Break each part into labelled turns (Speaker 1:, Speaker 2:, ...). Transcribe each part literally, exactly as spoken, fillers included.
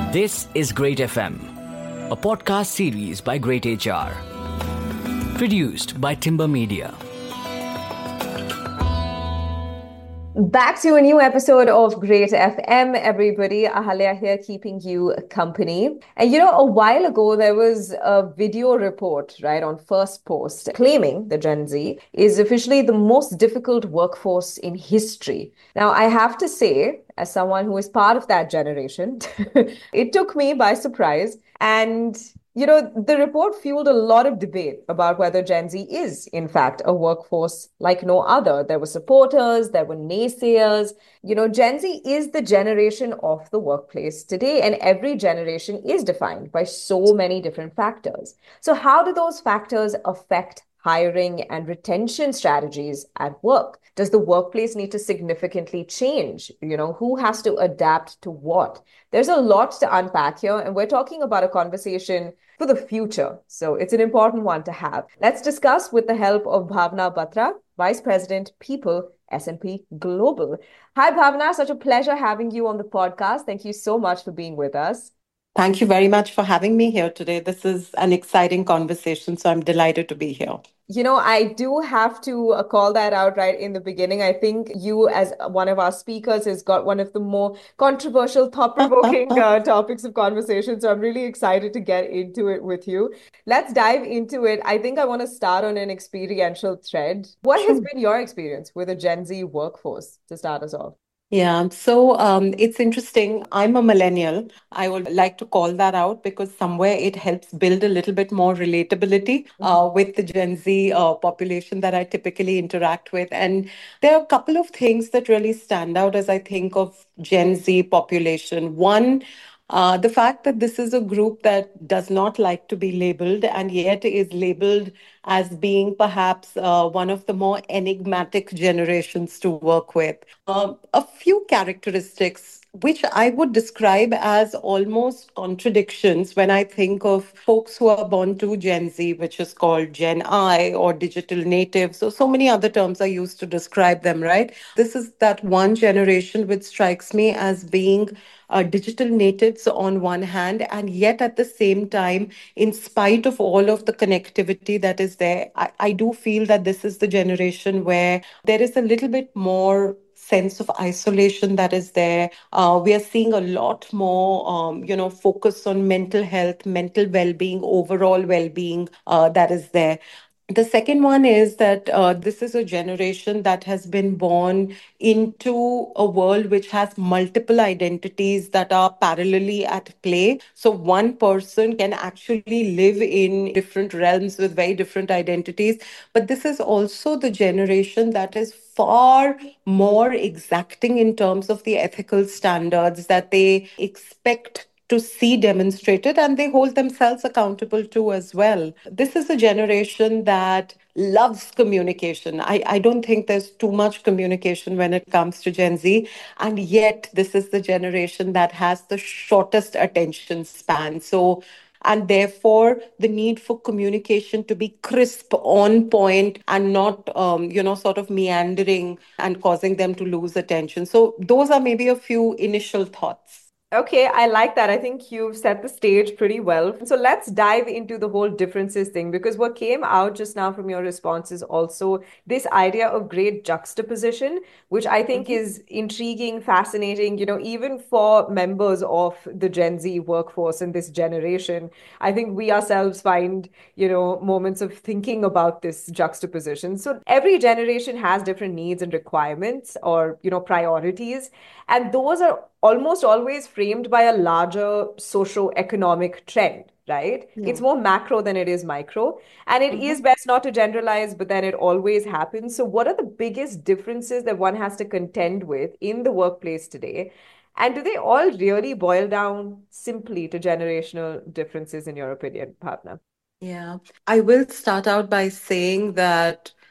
Speaker 1: This is Great F M, a podcast series by Great H R, produced by Timber Media.
Speaker 2: Back to a new episode of Great F M, everybody. Ahalya here, keeping you company. And you know, a while ago, there was a video report, right, on First Post claiming that Gen Z is officially the most difficult workforce in history. Now, I have to say, as someone who is part of that generation, it took me by surprise. And you know, the report fueled a lot of debate about whether Gen Z is, in fact, a workforce like no other. There were supporters, there were naysayers. You know, Gen Z is the generation of the workplace today, and every generation is defined by so many different factors. So, how do those factors affect hiring and retention strategies at work? Does the workplace need to significantly change? You know, who has to adapt to what? There's a lot to unpack here, and we're talking about a conversation for the future. So it's an important one to have. Let's discuss with the help of Bhavna Batra, Vice President, People, S and P Global. Hi, Bhavna. Such a pleasure having you on the podcast. Thank you so much for being with us.
Speaker 3: Thank you very much for having me here today. This is an exciting conversation, so I'm delighted to be here.
Speaker 2: You know, I do have to uh, call that out right in the beginning. I think you, as one of our speakers, has got one of the more controversial, thought-provoking uh, topics of conversation. So I'm really excited to get into it with you. Let's dive into it. I think I want to start on an experiential thread. What has
Speaker 3: Sure.
Speaker 2: been your experience with a Gen Z workforce to start us off?
Speaker 3: Yeah, so um, it's interesting. I'm a millennial. I would like to call that out because somewhere it helps build a little bit more relatability
Speaker 2: Mhm.
Speaker 3: uh, with the Gen Z uh, population that I typically interact with. And there are a couple of things that really stand out as I think of Gen Z population. One, Uh, the fact that this is a group that does not like to be labeled and yet is labeled as being perhaps uh, one of the more enigmatic generations to work with. Um, a few characteristics which I would describe as almost contradictions when I think of folks who are born to Gen Z, which is called Gen I or digital natives. So, so many other terms are used to describe them, right? This is that one generation which strikes me as being uh, digital natives on one hand, and yet at the same time, in spite of all of the connectivity that is there, I, I do feel that this is the generation where there is a little bit more sense of isolation that is there. Uh, we are seeing a lot more, um, you know, focus on mental health, mental well-being, overall well-being uh, that is there. The second one is that uh, this is a generation that has been born into a world which has multiple identities that are parallelly at play. So one person can actually live in different realms with very different identities. But this is also the generation that is far more exacting in terms of the ethical standards that they expect to see demonstrated, and they hold themselves accountable to as well. This is a generation that loves communication. I, I don't think there's too much communication when it comes to Gen Z. And yet, this is the generation that has the shortest attention span. So, and therefore the need for communication to be crisp, on point, and not um, you know sort of meandering and causing them to lose attention. So those are maybe a few initial thoughts.
Speaker 2: Okay, I like that. I think you've set the stage pretty well. So let's dive into the whole differences thing because what came out just now from your response is also this idea of great juxtaposition, which I think
Speaker 3: Mhm.
Speaker 2: is intriguing, fascinating, you know, even for members of the Gen Z workforce in this generation. I think we ourselves find, you know, moments of thinking about this juxtaposition. So every generation has different needs and requirements or, you know, priorities. And those are almost always framed by a larger socio-economic trend, right? It's
Speaker 3: Yeah.
Speaker 2: more macro than it is micro. And it is
Speaker 3: Mhm.
Speaker 2: best not to generalize, but then it always happens. So, what are the biggest differences that one has to contend with in the workplace today? And do they all really boil down simply to generational differences, in your opinion, partner?
Speaker 3: Yeah, I will start out by saying that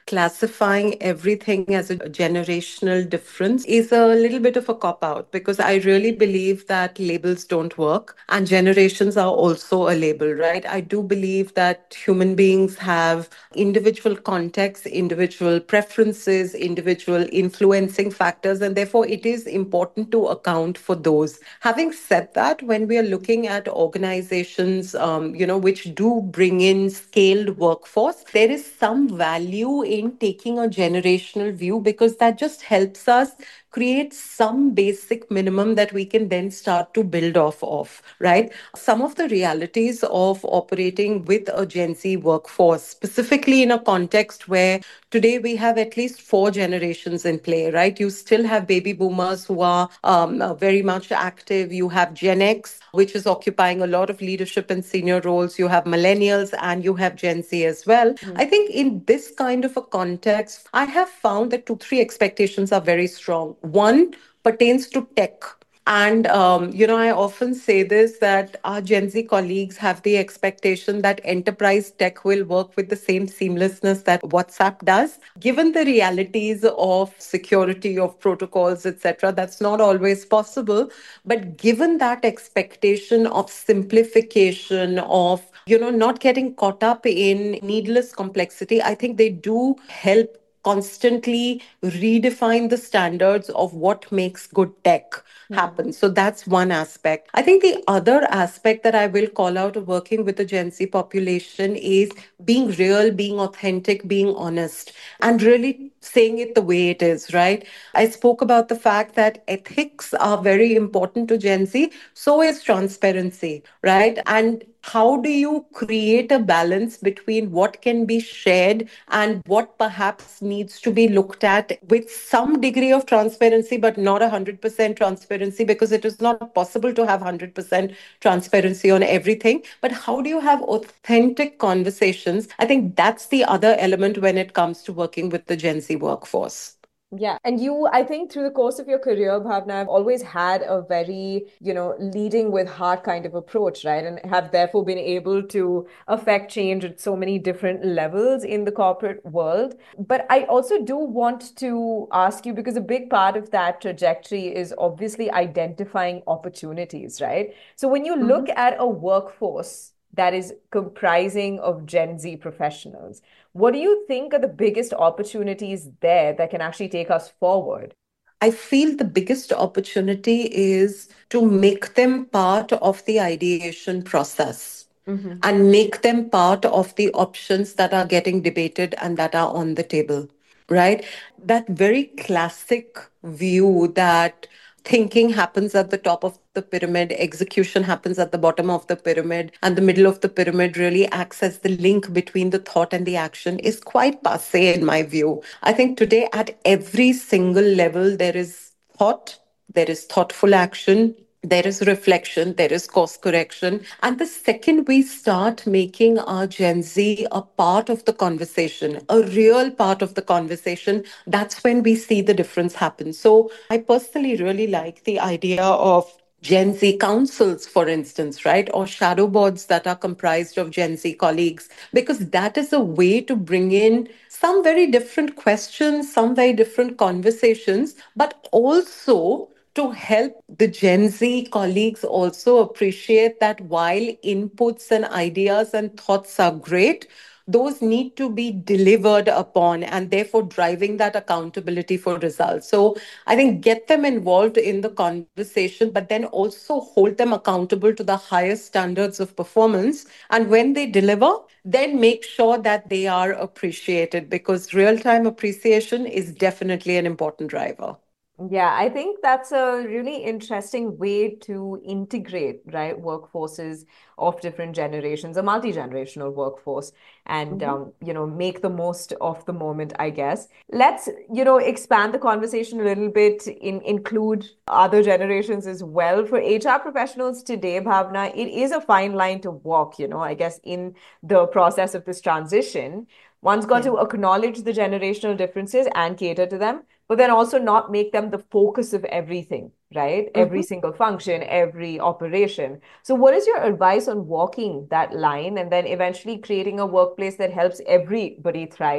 Speaker 3: classifying everything as a generational difference is a little bit of a cop out, because I really believe that labels don't work and generations are also a label, right? I do believe that human beings have individual contexts, individual preferences, individual influencing factors, and therefore it is important to account for those. Having said that, when we are looking at organizations, um, you know, which do bring in scaled workforce, there is some value in taking a generational view, because that just helps us create some basic minimum that we can then start to build off of, right? Some of the realities of operating with a Gen Z workforce, specifically in a context where today we have at least four generations in play, right? You still have baby boomers who are um, uh, very much active. You have Gen X, which is occupying a lot of leadership and senior roles. You have millennials and you have Gen Z as well.
Speaker 2: Mhm.
Speaker 3: I think in this kind of a context, I have found that two, three expectations are very strong. One pertains to tech. And, um, you know, I often say this, that our Gen Z colleagues have the expectation that enterprise tech will work with the same seamlessness that WhatsApp does. Given the realities of security, of protocols, et cetera, that's not always possible. But given that expectation of simplification, of, you know, not getting caught up in needless complexity, I think they do help constantly redefine the standards of what makes good tech
Speaker 2: Hmm.
Speaker 3: happen. So that's one aspect. I think the other aspect that I will call out of working with the Gen Z population is being real, being authentic, being honest, and really saying it the way it is, right? I spoke about the fact that ethics are very important to Gen Z. So is transparency, right? And how do you create a balance between what can be shared and what perhaps needs to be looked at with some degree of transparency, but not one hundred percent transparency, because it is not possible to have one hundred percent transparency on everything. But how do you have authentic conversations? I think that's the other element when it comes to working with the Gen Z workforce.
Speaker 2: Yeah. And you, I think through the course of your career, Bhavna, have always had a very, you know, leading with heart kind of approach, right? And have therefore been able to affect change at so many different levels in the corporate world. But I also do want to ask you, because a big part of that trajectory is obviously identifying opportunities, right? So when you look at a workforce that is comprising of Gen Z professionals, what do you think are the biggest opportunities there that can actually take us forward?
Speaker 3: I feel the biggest opportunity is to make them part of the ideation process
Speaker 2: Hmm.
Speaker 3: and make them part of the options that are getting debated and that are on the table, right? That very classic view that thinking happens at the top of the pyramid, execution happens at the bottom of the pyramid, and the middle of the pyramid really acts as the link between the thought and the action is quite passe in my view. I think today at every single level, there is thought, there is thoughtful action, there is reflection, there is course correction. And the second we start making our Gen Z a part of the conversation, a real part of the conversation, that's when we see the difference happen. So I personally really like the idea of Gen Z councils, for instance, right? Or shadow boards that are comprised of Gen Z colleagues, because that is a way to bring in some very different questions, some very different conversations, but also to help the Gen Z colleagues also appreciate that while inputs and ideas and thoughts are great, those need to be delivered upon, and therefore driving that accountability for results. So I think get them involved in the conversation, but then also hold them accountable to the highest standards of performance. And when they deliver, then make sure that they are appreciated, because real time appreciation is definitely an important driver.
Speaker 2: Yeah, I think that's a really interesting way to integrate, right, workforces of different generations, a multi-generational workforce, and
Speaker 3: Mhm.
Speaker 2: um, you know, make the most of the moment, I guess. Let's, you know, expand the conversation a little bit, in include other generations as well. For H R professionals today, Bhavna, it is a fine line to walk, you know, I guess, in the process of this transition. One's got
Speaker 3: Yeah.
Speaker 2: to acknowledge the generational differences and cater to them, but then also not make them the focus of everything, right? Every
Speaker 3: Mhm.
Speaker 2: single function, every operation. So, what is your advice on walking that line and then eventually creating a workplace that helps everybody thrive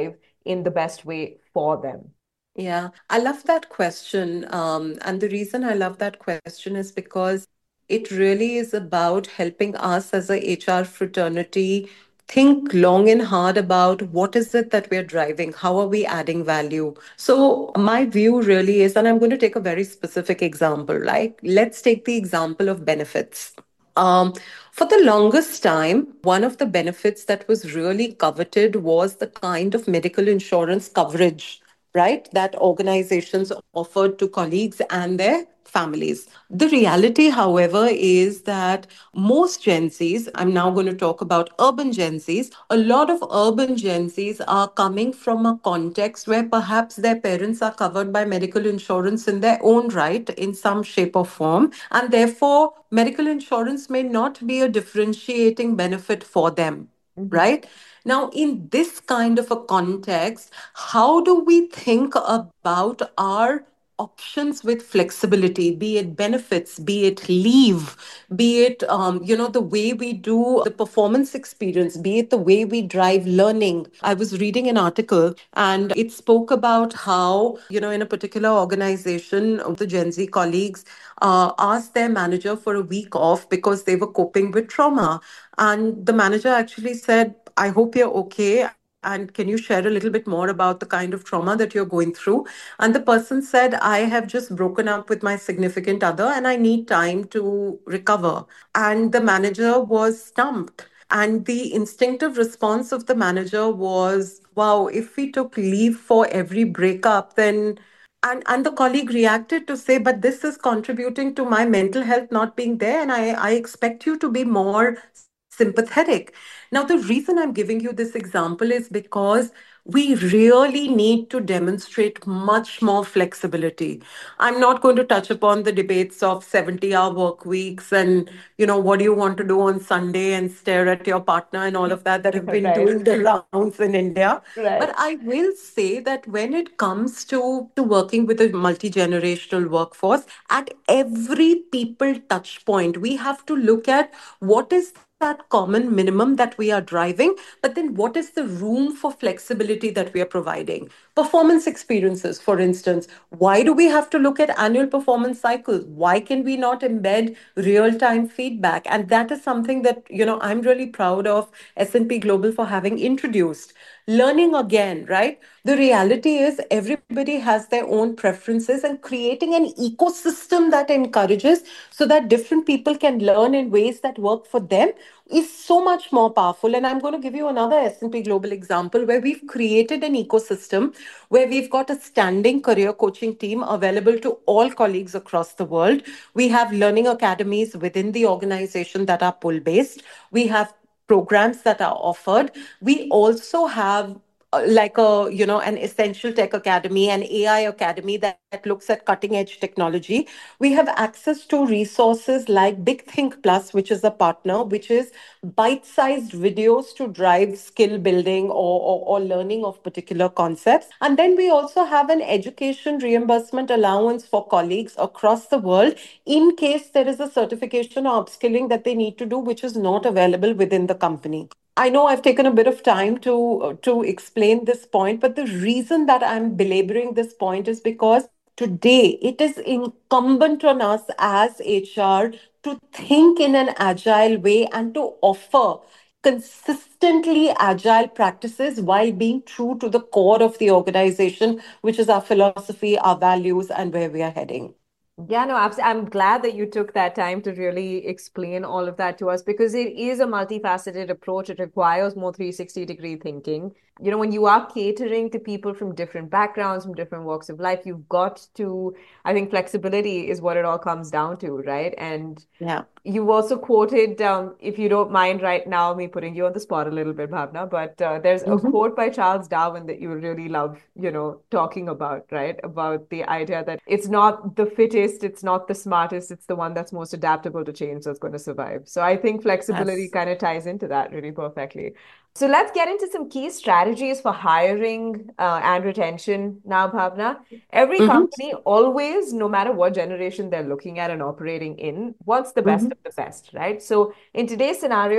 Speaker 2: in the best way for them?
Speaker 3: Yeah, I love that question. Um, and the reason I love that question is because it really is about helping us as a H R fraternity think long and hard about what is it that we're driving? How are we adding value? So, my view really is, and I'm going to take a very specific example, like let's take the example of benefits. Um, for the longest time, one of the benefits that was really coveted was the kind of medical insurance coverage, right, that organizations offered to colleagues and their families. The reality, however, is that most Gen Zs, I'm now going to talk about urban Gen Zs, a lot of urban Gen Zs are coming from a context where perhaps their parents are covered by medical insurance in their own right, in some shape or form, and therefore medical insurance may not be a differentiating benefit for them,
Speaker 2: Mm-hmm.
Speaker 3: right? Now, in this kind of a context, how do we think about our options with flexibility, be it benefits, be it leave, be it um, you know the way we do the performance experience, be it the way we drive learning. I was reading an article and it spoke about how, you know, in a particular organization, the Gen Z colleagues uh, asked their manager for a week off because they were coping with trauma. And the manager actually said, I hope you're okay. And can you share a little bit more about the kind of trauma that you're going through? And the person said, I have just broken up with my significant other and I need time to recover. And the manager was stumped. And the instinctive response of the manager was, wow, if we took leave for every breakup, then and and the colleague reacted to say, but this is contributing to my mental health not being there, and I, I expect you to be more sympathetic. Now, the reason I'm giving you this example is because we really need to demonstrate much more flexibility. I'm not going to touch upon the debates of seventy hour work weeks and, you know, what do you want to do on Sunday and stare at your partner and all of that that have been
Speaker 2: Right,
Speaker 3: doing the rounds in India. But
Speaker 2: right.
Speaker 3: I will say that when it comes to, to working with a multi generational workforce, at every people touch point, we have to look at what is that common minimum that we are driving, but then what is the room for flexibility that we are providing? Performance experiences, for instance. Why do we have to look at annual performance cycles? Why can we not embed real-time feedback? And that is something that, you know, I'm really proud of S and P Global for having introduced. Learning again, right? The reality is everybody has their own preferences, and creating an ecosystem that encourages so that different people can learn in ways that work for them is so much more powerful. And I'm going to give you another S and P Global example where we've created an ecosystem where we've got a standing career coaching team available to all colleagues across the world. We have learning academies within the organization that are pull based. We have programs that are offered. We also have uh, like a, you know, an essential tech academy, an AI academy that, that looks at cutting edge technology. We have access to resources like Big Think Plus, which is a partner, which is bite sized videos to drive skill building or, or, or learning of particular concepts. And then we also have an education reimbursement allowance for colleagues across the world in case there is a certification or upskilling that they need to do, which is not available within the company. I know I've taken a bit of time to uh, to explain this point, but the reason that I'm belaboring this point is because today it is incumbent on us as H R to think in an agile way and to offer consistently agile practices while being true to the core of the organization, which is our philosophy, our values, and where we are heading.
Speaker 2: Yeah, no, absolutely. I'm glad that you took that time to really explain all of that to us because it is a multifaceted approach. It requires more three sixty degree thinking. You know, when you are catering to people from different backgrounds, from different walks of life, you've got to, I think flexibility is what it all comes down to, right? And
Speaker 3: Yeah.
Speaker 2: you also quoted, um, if you don't mind right now, me putting you on the spot a little bit, Bhavna, but uh, there's a
Speaker 3: Mhm.
Speaker 2: quote by Charles Darwin that you really love, you know, talking about, right? About the idea that it's not the fittest, it's not the smartest, it's the one that's most adaptable to change that's going to survive. So I think flexibility
Speaker 3: Yes.
Speaker 2: kind of ties into that really perfectly. So let's get into some key strategies for hiring uh, and retention now, Bhavna. Every
Speaker 3: Mhm.
Speaker 2: company always, no matter what generation they're looking at and operating in, wants the best
Speaker 3: Mhm.
Speaker 2: of the best, right? So in today's scenario,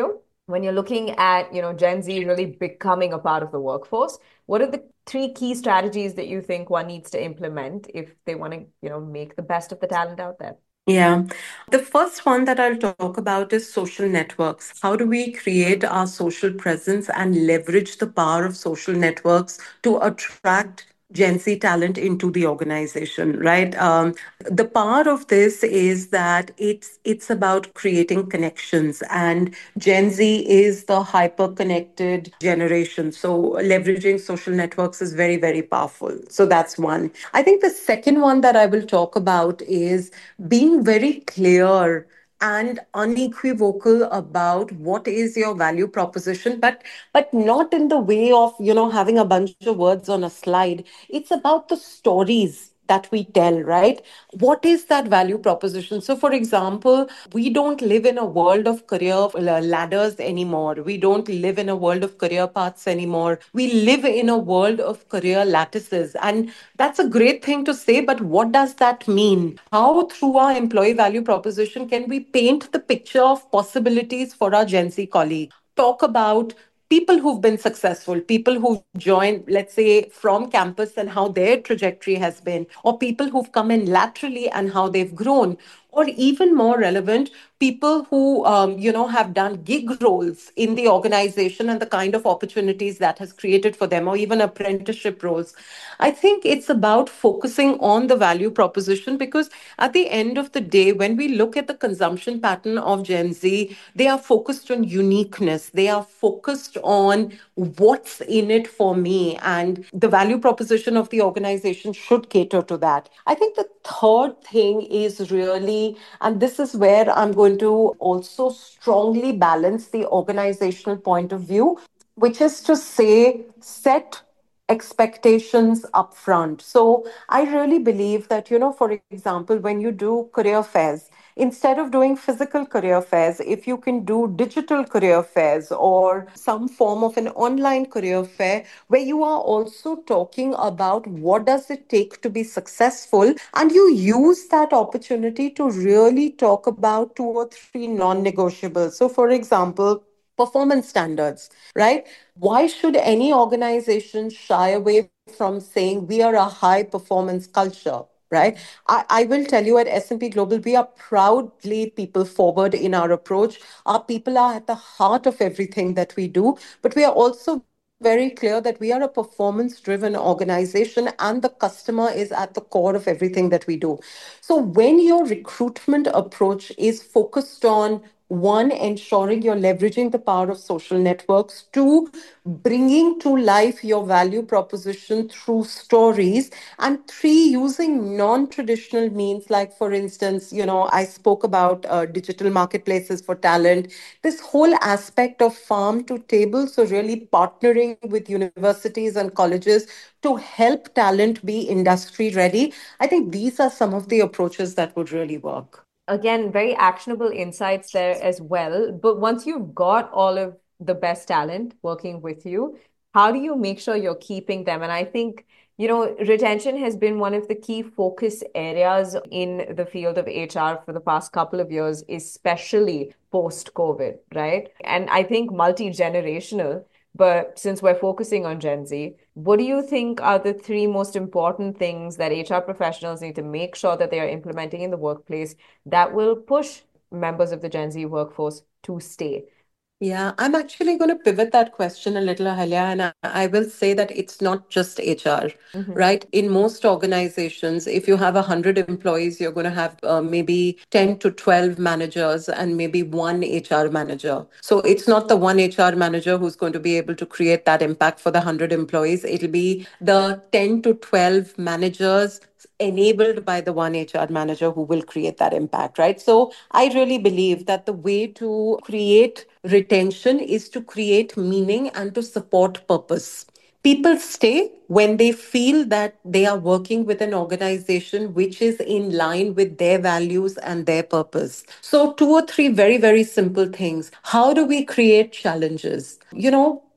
Speaker 2: when you're looking at, you know, Gen Z really becoming a part of the workforce, what are the three key strategies that you think one needs to implement if they want to, you know, make the best of the talent out there?
Speaker 3: Yeah. The first one that I'll talk about is social networks. How do we create our social presence and leverage the power of social networks to attract Gen Z talent into the organization, right? Um, the power of this is that it's it's about creating connections, and Gen Z is the hyper connected generation. So leveraging social networks is very, very powerful. So that's one. I think the second one that I will talk about is being very clear and unequivocal about what is your value proposition, but but not in the way of, you know, having a bunch of words on a slide. It's about the stories that we tell, right? What is that value proposition? So, for example, we don't live in a world of career ladders anymore. We don't live in a world of career paths anymore. We live in a world of career lattices. And that's a great thing to say, but what does that mean? How, through our employee value proposition, can we paint the picture of possibilities for our Gen Z colleague? Talk about people who've been successful, people who've joined, let's say, from campus and how their trajectory has been, or people who've come in laterally and how they've grown, or even more relevant, people who um, you know have done gig roles in the organization and the kind of opportunities that has created for them, or even apprenticeship roles. I think it's about focusing on the value proposition, because at the end of the day, when we look at the consumption pattern of Gen Z, they are focused on uniqueness. They are focused on what's in it for me. And the value proposition of the organization should cater to that. I think the third thing is really, and this is where I'm going to also strongly balance the organizational point of view, which is to say, set expectations upfront. So I really believe that, you know, for example, when you do career fairs, instead of doing physical career fairs, if you can do digital career fairs or some form of an online career fair where you are also talking about what does it take to be successful, and you use that opportunity to really talk about two or three non-negotiables. So for example, performance standards, right? Why should any organization shy away from saying we are a high performance culture? Right. I, I will tell you, at S and P Global, we are proudly people forward in our approach. Our people are at the heart of everything that we do, but we are also very clear that we are a performance driven organization and the customer is at the core of everything that we do. So when your recruitment approach is focused on one, ensuring you're leveraging the power of social networks. Two, bringing to life your value proposition through stories. And three, using non-traditional means, like, for instance, you know, I spoke about uh, digital marketplaces for talent, this whole aspect of farm to table. So really partnering with universities and colleges to help talent be industry ready. I think these are some of the approaches that would really work.
Speaker 2: Again, very actionable insights there as well. But once you've got all of the best talent working with you, how do you make sure you're keeping them? And I think, you know, retention has been one of the key focus areas in the field of H R for the past couple of years, especially post-COVID, right? And I think multi-generational. But since we're focusing on Gen Z, what do you think are the three most important things that H R professionals need to make sure that they are implementing in the workplace that will push members of the Gen Z workforce to stay?
Speaker 3: Yeah, I'm actually going to pivot that question a little, Ahalya, and I, I will say that it's not just H R,
Speaker 2: Mm-hmm.
Speaker 3: right? In most organizations, if you have one hundred employees, you're going to have uh, maybe ten to twelve managers and maybe one H R manager. So it's not the one H R manager who's going to be able to create that impact for the one hundred employees. It'll be the ten to twelve managers enabled by the one H R manager who will create that impact, right? So I really believe that the way to create retention is to create meaning and to support purpose. People stay when they feel that they are working with an organization which is in line with their values and their purpose. So, two or three very, very simple things. How do we create challenges? You know,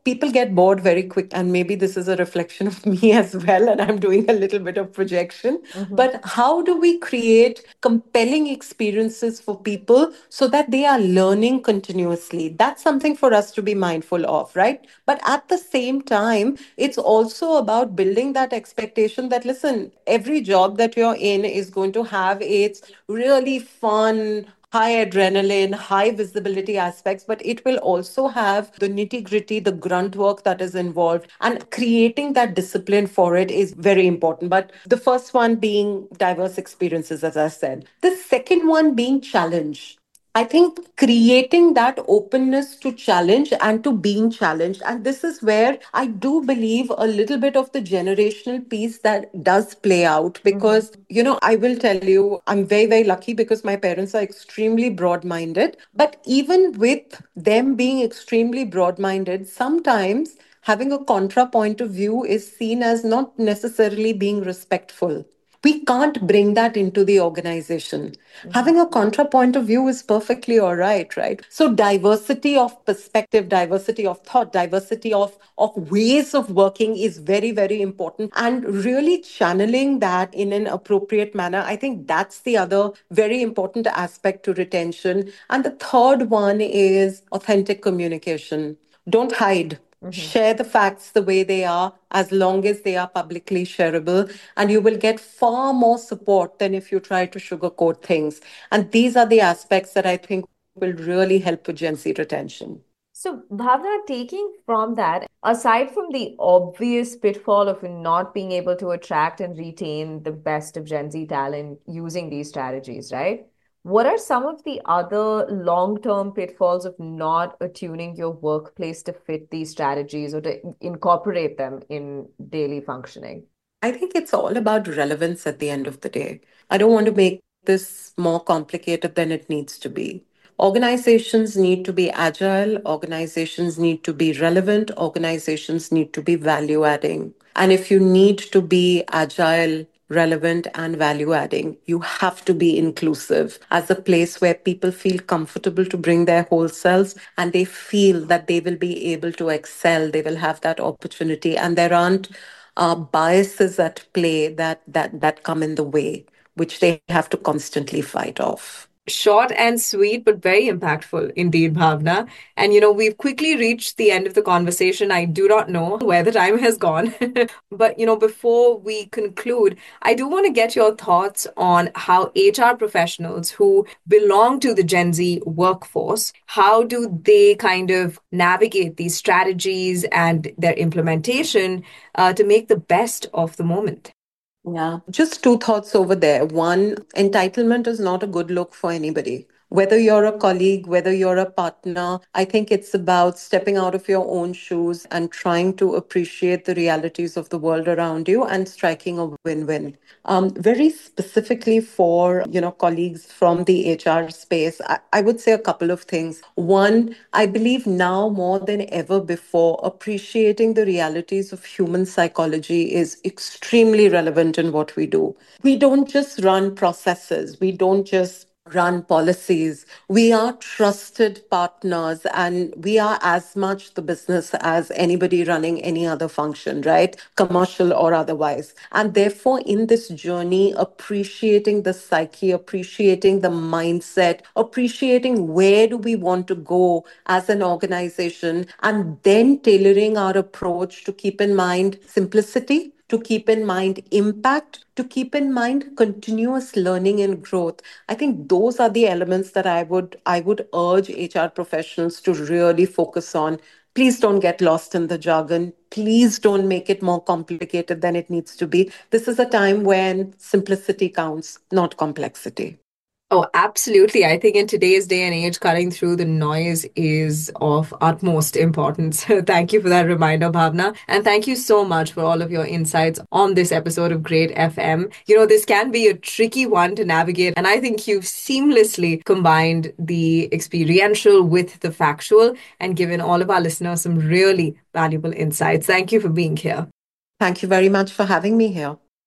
Speaker 3: people get bored very quick, and maybe this is a reflection of me as well, and I'm doing a little bit of projection.
Speaker 2: Mm-hmm.
Speaker 3: But how do we create compelling experiences for people so that they are learning continuously? That's something for us to be mindful of, right? But at the same time, it's also about building that expectation that, listen, every job that you're in is going to have its really fun, high adrenaline, high visibility aspects, but it will also have the nitty gritty, the grunt work that is involved. And creating that discipline for it is very important. But the first one being diverse experiences, as I said. The second one being challenge. I think creating that openness to challenge and to being challenged. And this is where I do believe a little bit of the generational piece that does play out.
Speaker 2: Mm-hmm.
Speaker 3: Because, you know, I will tell you, I'm very, very lucky because my parents are extremely broad minded. But even with them being extremely broad minded, sometimes having a contra point of view is seen as not necessarily being respectful. We can't bring that into the organization.
Speaker 2: Mm-hmm.
Speaker 3: Having a contra point of view is perfectly all right, right? So diversity of perspective, diversity of thought, diversity of, of ways of working is very, very important. And really channeling that in an appropriate manner, I think that's the other very important aspect to retention. And the third one is authentic communication. Don't hide.
Speaker 2: Mm-hmm.
Speaker 3: Share the facts the way they are, as long as they are publicly shareable, and you will get far more support than if you try to sugarcoat things. And these are the aspects that I think will really help with Gen Z retention.
Speaker 2: So, Bhavna, taking from that, aside from the obvious pitfall of not being able to attract and retain the best of Gen Z talent using these strategies, right? What are some of the other long-term pitfalls of not attuning your workplace to fit these strategies or to incorporate them in daily functioning?
Speaker 3: I think it's all about relevance at the end of the day. I don't want to make this more complicated than it needs to be. Organizations need to be agile, organizations need to be relevant, organizations need to be value adding. And if you need to be agile, relevant, and value adding, you have to be inclusive as a place where people feel comfortable to bring their whole selves and they feel that they will be able to excel, they will have that opportunity, and there aren't uh, biases at play that that that come in the way, which they have to constantly fight off.
Speaker 2: Short and sweet, but very impactful indeed, Bhavna. And you know, we've quickly reached the end of the conversation. I do not know where the time has gone. But you know, before we conclude, I do want to get your thoughts on how H R professionals who belong to the Gen Z workforce, how do they kind of navigate these strategies and their implementation uh, to make the best of the moment?
Speaker 3: Yeah. Just two thoughts over there. One, entitlement is not a good look for anybody. Whether you're a colleague, whether you're a partner, I think it's about stepping out of your own shoes and trying to appreciate the realities of the world around you and striking a win-win. Um, very specifically for, you know, colleagues from the H R space, I, I would say a couple of things. One, I believe now more than ever before, appreciating the realities of human psychology is extremely relevant in what we do. We don't just run processes, we don't just run policies. We are trusted partners and we are as much the business as anybody running any other function, right? Commercial or otherwise. And therefore, in this journey, appreciating the psyche, appreciating the mindset, appreciating where do we want to go as an organization, and then tailoring our approach to keep in mind simplicity, to keep in mind impact, to keep in mind continuous learning and growth. I think those are the elements that I would I would urge H R professionals to really focus on. Please don't get lost in the jargon. Please don't make it more complicated than it needs to be. This is a time when simplicity counts, not complexity.
Speaker 2: Oh, absolutely. I think in today's day and age, cutting through the noise is of utmost importance. Thank you for that reminder, Bhavna. And thank you so much for all of your insights on this episode of Great F M. You know, this can be a tricky one to navigate, and I think you've seamlessly combined the experiential with the factual and given all of our listeners some really valuable insights. Thank you for being here.
Speaker 3: Thank you very much for having me here.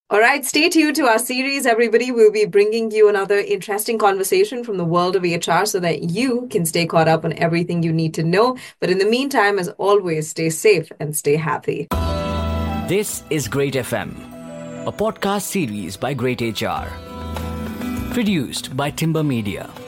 Speaker 2: All right, stay tuned to our series, everybody. We'll be bringing you another interesting conversation from the world of H R so that you can stay caught up on everything you need to know. But in the meantime, as always, stay safe and stay happy.
Speaker 1: This is Great F M, a podcast series by Great H R. Produced by Timber Media.